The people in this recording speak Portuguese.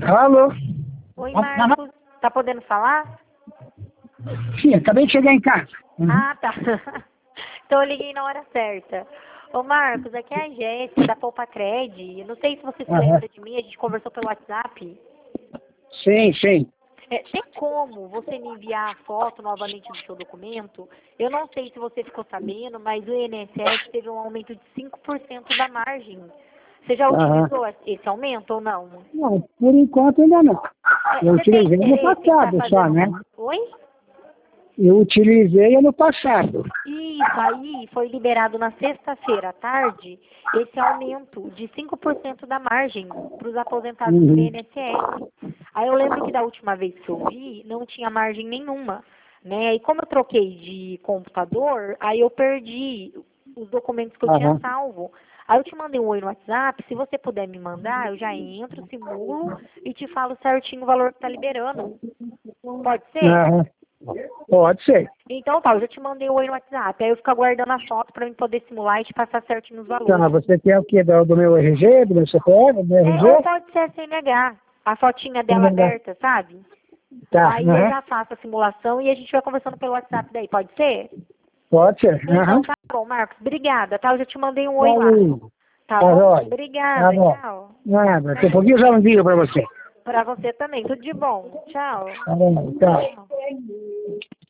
Alô? Oi, Marcos. Tá podendo falar? Sim, acabei de chegar em casa. Ah, tá. Então eu liguei na hora certa. Ô, Marcos, aqui é a Jéssica da Poupacred. Eu não sei se você se Aham. lembra de mim, a gente conversou pelo WhatsApp. Sim, sim. Tem como você me enviar a foto novamente do seu documento? Eu não sei se você ficou sabendo, mas o INSS teve um aumento de 5% da margem. Você já Aham. utilizou esse aumento ou não? Não, por enquanto ainda não. Eu Você tem utilizei no interesse em estar passado só, né? fazendo... Oi? Eu utilizei no passado. Isso, aí foi liberado na sexta-feira à tarde esse aumento de 5% da margem para os aposentados do Uhum. INSS. Aí eu lembro que da última vez que eu vi, não tinha margem nenhuma, né? E como eu troquei de computador, aí eu perdi os documentos que eu tinha Aham. salvo. Aí eu te mandei um oi no WhatsApp, se você puder me mandar, eu já entro, simulo e te falo certinho o valor que tá liberando. Pode ser? Aham. Pode ser. Então tá, eu já te mandei o oi no WhatsApp. Aí eu fico aguardando a foto pra eu poder simular e te passar certinho os Tá, valores. você quer o quê? Do meu RG, do meu CPF, do meu Ou RG? pode ser a CNH, a fotinha dela CNH. aberta, sabe? Tá, Aí eu aham. já faço a simulação e a gente vai conversando pelo WhatsApp daí, pode ser? Pode ser. Aham. Então tá bom, Marcos. Obrigada, tá? Eu já te mandei um oi lá. Valeu. Tá Tá, bom? jóia. Tá Obrigada, bom. tchau. Nada, daqui a pouquinho eu já envio pra você. Pra você também, tudo de bom. Tchau. Tá bom, tchau. Tchau.